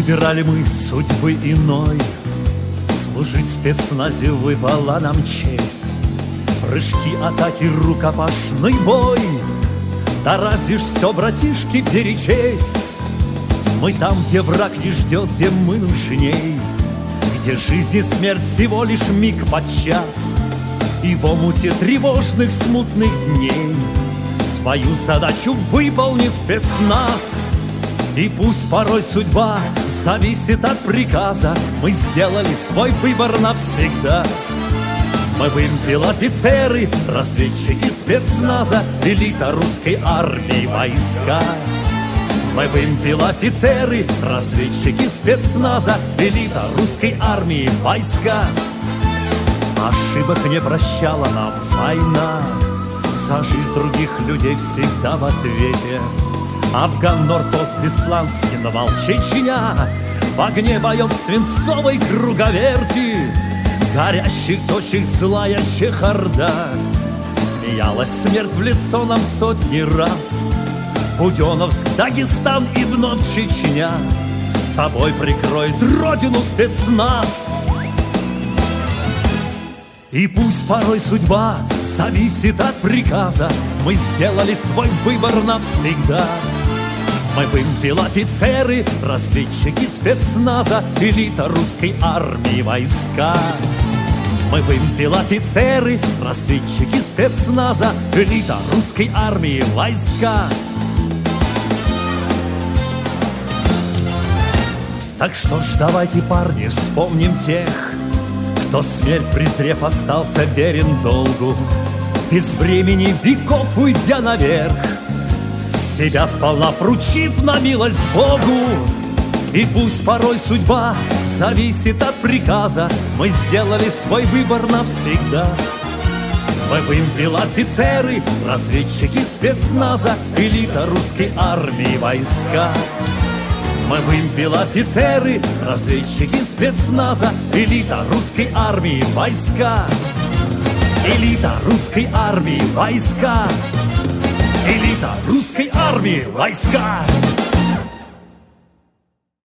выбирали мы судьбы иной. Служить в спецназе выпала нам честь. Прыжки, атаки, рукопашный бой. Да разве ж все, братишки, перечесть? Мы там, где враг не ждет, где мы нужней, где жизнь и смерть всего лишь миг подчас. И в омуте тревожных смутных дней свою задачу выполнит спецназ. И пусть порой судьба зависит от приказа, мы сделали свой выбор навсегда. Мы вымпел-офицеры, разведчики спецназа, элита русской армии войска. Мы вымпел-офицеры, разведчики спецназа, элита русской армии войска. Ошибок не прощала нам война, за жизнь других людей всегда в ответе. Афган, Норд-Ост, Бесланский, Навал, Чечня, в огне боев свинцовой круговерти, горящих точек злая чехарда. Смеялась смерть в лицо нам сотни раз. Буденновск, Дагестан и вновь Чечня собой прикроет родину спецназ. И пусть порой судьба зависит от приказа, мы сделали свой выбор навсегда. Мы вымпел-офицеры, разведчики спецназа, элита русской армии войска. Мы вымпел-офицеры, разведчики спецназа, элита русской армии войска. Так что ж, давайте, парни, вспомним тех, кто, смерть презрев, остался верен долгу, без времени веков уйдя наверх, себя сполна вручив на милость Богу. И пусть порой судьба зависит от приказа, мы сделали свой выбор навсегда. Мы вымпел-офицеры, разведчики спецназа, элита русской армии войска. Мы вымпел-офицеры, разведчики спецназа, элита русской армии войска. Элита русской армии войска. Элита русской армии войска.